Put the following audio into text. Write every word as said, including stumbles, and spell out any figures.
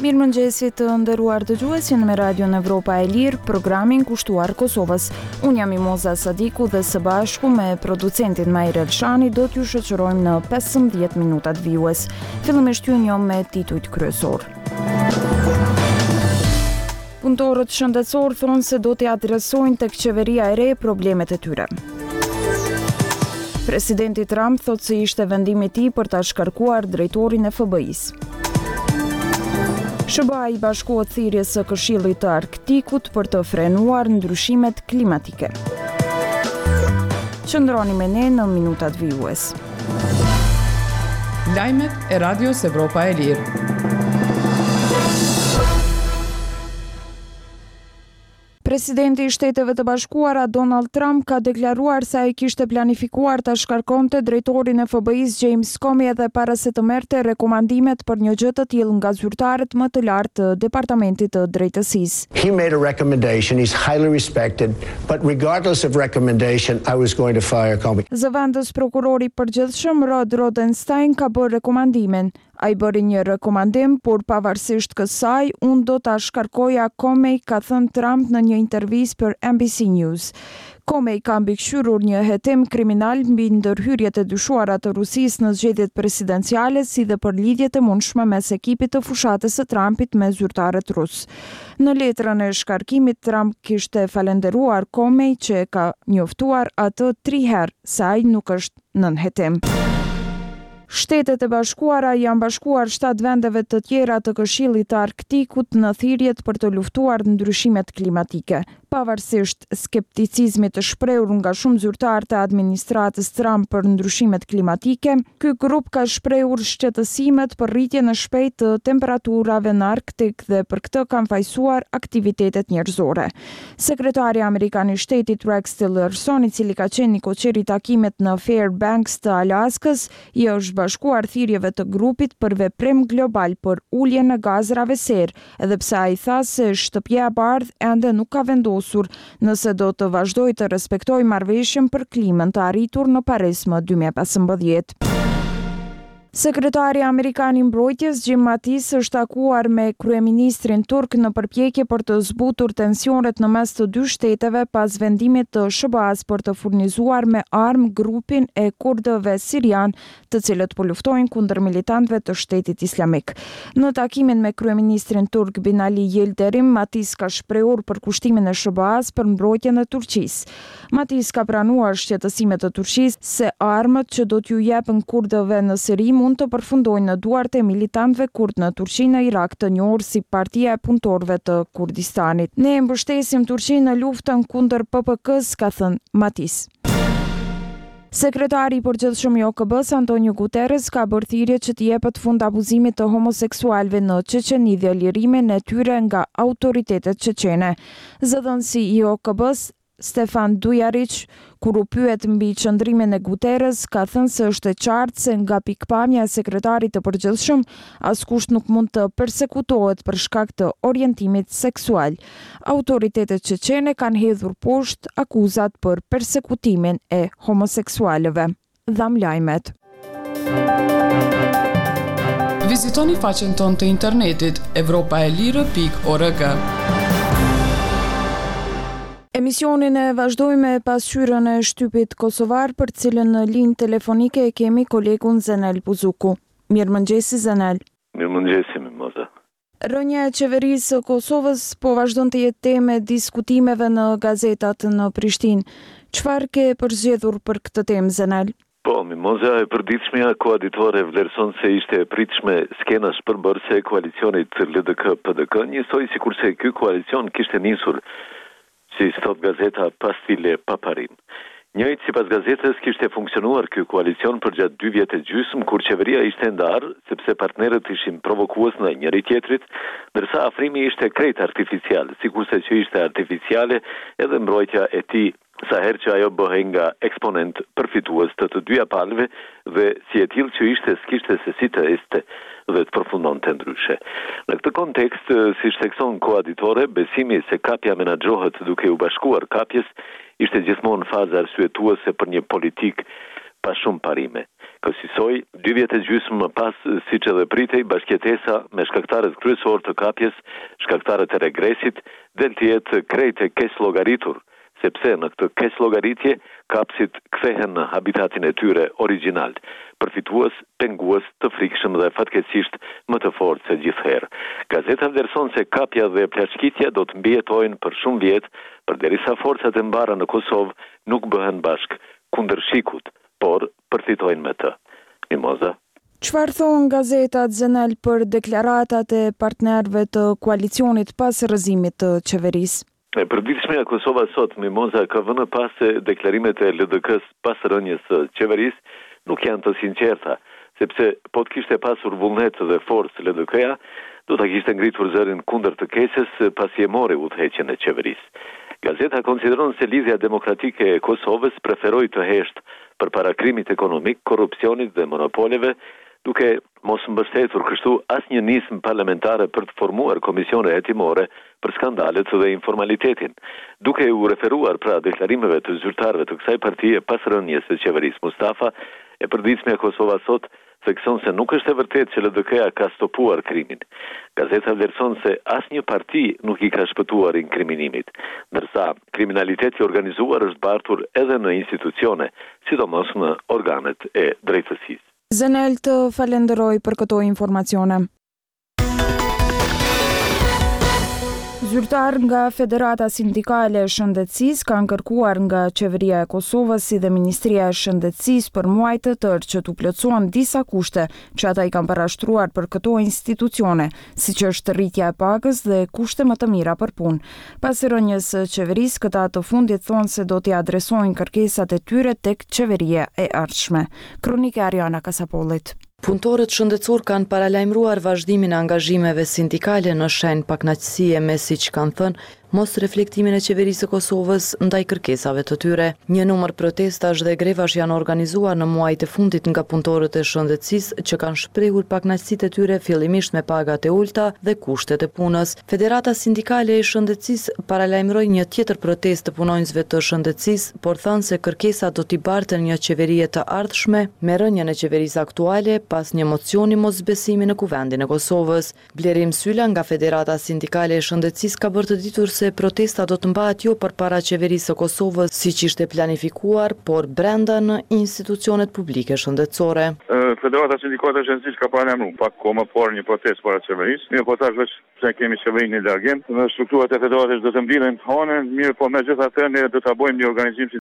Mirëmëngjesit të nderuar dëgjues, jeni me Radion Evropa e Lirë, programin kushtuar Kosovës. Unë jam Mimoza Sadiku dhe së bashku me producentin Majr Elshani do t'ju shoqërojmë në pesëmbëdhjetë minutat vijues. Fillimisht ju njohim me titujt kryesor. Punëtorët shëndetësor thonë se do t'i adresojnë tek qeveria e re problemet e tyre. Presidenti Trump thotë se ishte vendimi i tij për ta shkarkuar drejtorin e F B I-s. S B A i bashkohet thirrjes së Këshillit të Arktikut për të frenuar ndryshimet klimatike. Qëndroni me ne në minutat vijues. Lajmet e Radios Evropa e Lirë. Presidenti i Shteteve të Bashkuara Donald Trump ka deklaruar se ai kishte planifikuar ta shkarkonte drejtorin e F B I-s James Comey edhe para se të merrte rekomandimet për një gjë të tillë nga zyrtarët më të lartë të Departamentit të Drejtësisë. He made a recommendation. He's highly respected, but regardless of recommendation, I was going to fire Comey. Zëvendës prokurori i përgjithshëm Rod Rosenstein ka bërë rekomandimin. Ai bëri një rekomandim, por pavarësisht kësaj, unë do ta shkarkoja Comey, ka thënë Trump në një intervistë për N B C News. Comey ka mbikëqyrur një hetim kriminal mbi ndërhyrjet e dyshuara të Rusisë në zgjedhjet presidenciale, si dhe për lidhjet e mundshme mes ekipit të fushatës së Trumpit me zyrtarët rus. Në letrën e shkarkimit, Trump kishte falenderuar Comey që ka njoftuar atë tri herë se ai nuk është nën hetim. Shtetet e Bashkuara janë bashkuar shtatë vendeve të tjera të Këshillit të Arktikut në thirrjet për të luftuar ndryshimet klimatike. Pavarësisht skepticizmit të shprehur nga shumë zyrtarë të administratës Trump për ndryshimet klimatike, ky grup ka shprehur shqetësimet për rritjen e shpejtë të temperaturave në Arktik dhe për këtë kanë fajsuar aktivitetet njerëzore. Sekretari amerikan i shtetit Rex Tillerson, i cili ka qenë i koqeri takimet në Fairbanks të Alaskës, i është bashkuar thirrjeve të grupit për veprim global për uljen e gazrave serë, edhe pse ai tha se Shtëpia e Bardhë ende nuk ka vendosur nëse do të vazhdojë të respektojë marrëveshjen për klimën të arritur në Paris më dy mijë e pesëmbëdhjetë. Sekretari Amerikan i Mbrojtjes Jim Mattis është takuar me kryeministrin turk në përpjekje për të zbutur tensionet në mes të dy shteteve pas vendimit të S B A-s për të furnizuar me armë grupin e kurdëve sirian, të cilët po luftojnë kundër militantëve të Shtetit Islamik. Në takimin me kryeministrin turk Binali Yildirim, Mattis ka shprehur përkushtimin e S B A-s për mbrojtjen e Turqisë. Mattis ka pranuar shqetësimet e Turqisë se armët që do t'ju jepen kurdëve në Siri mund të përfundojnë në duart e militantëve kurd në Turqi në Irak, të njohur si Partia e Punëtorëve të Kurdistanit. Ne e mbështesim Turqinë në luftën kundër P P K-s, ka thënë Mattis. Sekretari i përgjithshëm i O K B-s Antonio Guterres ka bërë thirrje që të jepet fund abuzimit të homoseksualëve në Çeçeni dhe lirimin e tyre nga autoritetet çeçene. Zëdhënësi i O K B-s Stefan Dujaric, kur u pyet mbi qëndrimin e Guterres, ka thënë se është e qartë se nga pikpamja e sekretarit të përgjithshëm, askush nuk mund të persekutohet për shkak të orientimit seksual. Autoritetet çeçene kanë hedhur poshtë akuzat për persekutimin e homoseksualëve. Dham lajmet. Vizitoni faqen tonë të internetit evropaelire pikë org. Emisionin e vazhdojmë me pasqyrën e shtypit kosovar, për cilën në linjë telefonike e kemi kolegun Zenel Buzuku. Mirëmëngjesi Zenel. Mirëmëngjesi Mimoza. Rënja e qeverisë së Kosovës po vazhdon të jetë temë e diskutimeve në gazetat në Prishtinë. Çfarë ke përzgjedhur për këtë temë, Zenel? Po, Mimoza, e përditshmja koaditore vlerëson se ishte e pritshme skena shpërbërëse e koalicionit L D K P D K, njësoj sikurse ky koalicion kishte nisur, si thot gazeta, pas file pa parim. Njëjtë sipas gazetës kishte funksionuar ky koalicion për gjatë dy vjet e gjysmë, kur qeveria ishte ndarë, sepse partnerët ishin provokues në njëri tjetrit, ndërsa afrimi ishte krejt artificial, sikurse që ishte artificiale edhe mbrojtja e tij, sa herë që ajo bëhej nga eksponent përfitues të të dyja palëve dhe si e tillë që ishte s'kishte se si të este dhe të përfundonte ndryshe. Në këtë kontekst, si thekson koaditore, besimi se kapja menaxhohet duke u bashkuar kapjes ishte gjithmonë faza arsyetuese për një politik pa shumë parime. Kësaj, dy vjet e gjysmë më pas, siç edhe pritej, bashkëjetesa me shkaktarët kryesor të kapjes, shkaktarët e regresit, del të jetë krejt e keq llogaritur, sepse në këtë keq llogaritje kapësit kthehen në habitatin e tyre origjinal, përfitues, pengues të frikshëm dhe fatkeqësisht më të fortë se gjithherë. Gazeta vlerëson se kapja dhe plashkitja do të mbijetojnë për shumë vjet, përderisa forcat e mbara në Kosovë nuk bëhen bashk kundër shikut, por përfitojnë me të. Mimoza. Çfarë thon gazetat Zenel për deklaratat e partnerëve të koalicionit pas rrëzimit të qeverisë? E përditshmja Kosova sot, Mimoza, ka vënë pas se deklarimet e L D K-s pas rënies së qeverisë nuk janë të sinqerta, sepse po të kishte pasur vullnet dhe forcë L D K-ja, do ta kishte ngritur zërin kundër të keqes pasi e mori udhëheqjen e qeverisë. Gazeta konsideron se lidhja demokratike e Kosovës preferoi të heshtë përpara krimit ekonomik, korrupsionit dhe monopoleve, duke mos mbështetur kështu asnjë nismë parlamentare për të formuar komisione hetimore për skandalet dhe informalitetin. Duke u referuar pra deklarimeve të zyrtarëve të kësaj partie pas rënies së qeverisë Mustafa, e përditshmja Kosova sot thekson se nuk është e vërtetë që L D K-ja ka stopuar krimin. Gazeta vlerëson se asnjë parti nuk i ka shpëtuar inkriminimit, ndërsa kriminaliteti organizuar është bartur edhe në institucione, sidomos në organet e drejtësisë. Zenel të falenderoj për këto informacione. Zyrtar nga Federata Sindikale e Shëndetësisë kanë kërkuar nga Qeveria e Kosovës si dhe Ministria e Shëndetësisë për muaj të tërë që t'u plotësohen disa kushte që ata i kanë parashtruar për këto institucione, siç është rritja e pagës dhe kushte më të mira për punë. Pas rënies së qeverisë, këta të fundit thonë se do t'i adresojnë kërkesat e tyre tek qeveria e ardhshme. Kronika Ariana Kasapollit. Punëtorët shëndetësor kanë paralajmëruar vazhdimin e angazhimeve sindikale në shenjë pakënaqësie me, siç kanë thënë, mos reflektimin e qeverisë së Kosovës ndaj kërkesave të tyre. Një numër protestash dhe grevash janë organizuar në muajt e fundit nga punëtorët e shëndetësisë që kanë shprehur pakënaqësitë e tyre fillimisht me pagat e ulta dhe kushtet e punës. Federata Sindikale e Shëndetësisë paralajmëroi një tjetër protestë të punonjësve të shëndetësisë, por thënë se kërkesat do t'i barten një qeverie të ardhshme me rënien e qeverisë aktuale pas një mocioni mosbesimi në kuvendin e Kosovës. Blerim Syla nga Federata Sindikale e Shëndetësisë ka bërë të ditur se protesta do të mbahet jo përpara qeverisë së Kosovës siç ishte planifikuar, por brenda në institucionet publike shëndetësore. Federata Sindikale e Shëndetësisë ka paralajmëruar pak kohë më parë një protestë para qeverisë. Mirë, po tash veç pse kemi qeverinë në largim, në strukturat e federatës do të mbyllen hanën, mirë, po megjithatë ne do ta bëjmë një organizim